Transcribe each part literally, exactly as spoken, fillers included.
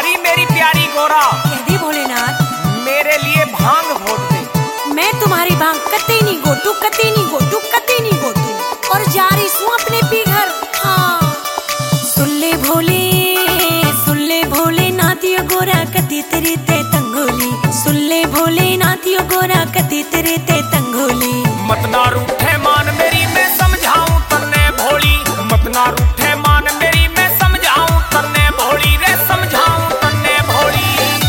अरे मेरी प्यारी गोरा, कहदी भोलेनाथ मेरे लिए भांग घोट दे। मैं तुम्हारी भांग कते नहीं गोटू, कते नहीं गोटू, कते नहीं गोटू। और जा रही सू अपने पी घर। हाँ सुल्ले भोले सुल्ले भोले नाथियो गोरा कती तेरी ते तंगोली। सुल्ले भोले नाथियो गोरा कती तेरी ते तंगोली। मत ना रूठे मान मेरी मैं समझाऊं तन्ने भोली। मत ना रूठे मान मेरी मैं समझाऊं तन्ने भोली रे, समझाऊं तन्ने भोली।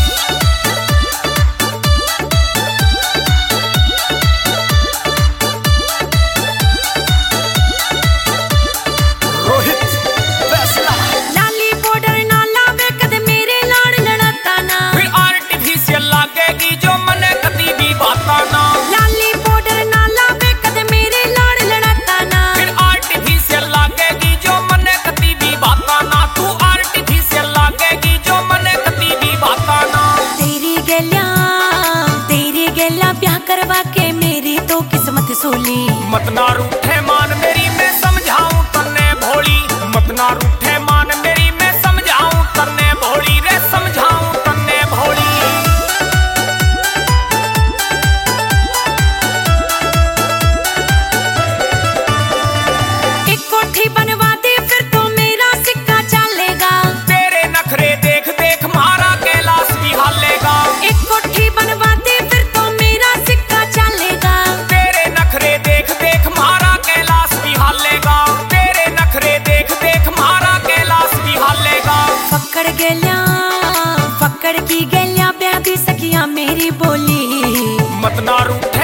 रोहित फैसला लाली बॉर्डर ना लावे कदे मेरे लाड़ लड़ता ना। फिर आर्टिफिशियल लागेगी जो मने कदी भी बाता ना। लाली बॉर्डर ना लावे कदे मेरे लाड़ लड़ता ना। फिर आर्टिफिशियल लागेगी जो मने कदी भी बाता ना। तू आर्टिफिशियल लागेगी जो मने कदी भी बाता ना। तेरी गलियां तेरी गलियां ब्याह करवा के मेरी तो किस्मत सोली। मत ना रूठे मान मेरी मैं समझाऊं तन्ने भोली। मत ना रूठे मान मेरी मैं समझाऊं तन्ने भोली रे, समझाऊं तन्ने भोली। एक कोठी बनवा दे फिर तो मेरा सिक्का चलेगा। तेरे नखरे देख देख मारा कैलाश भी हालेगा। एक कोठी बनवा दे फिर तो मेरा सिक्का चलेगा। तेरे नखरे देख देख मारा कैलाश भी हालेगा। तेरे नखरे देख देख मारा कैलाश भी हालेगा। पकड़ गलियां पकड़ की गलियां ब्याह भी सकिया मेरी बोली। मत ना रूठे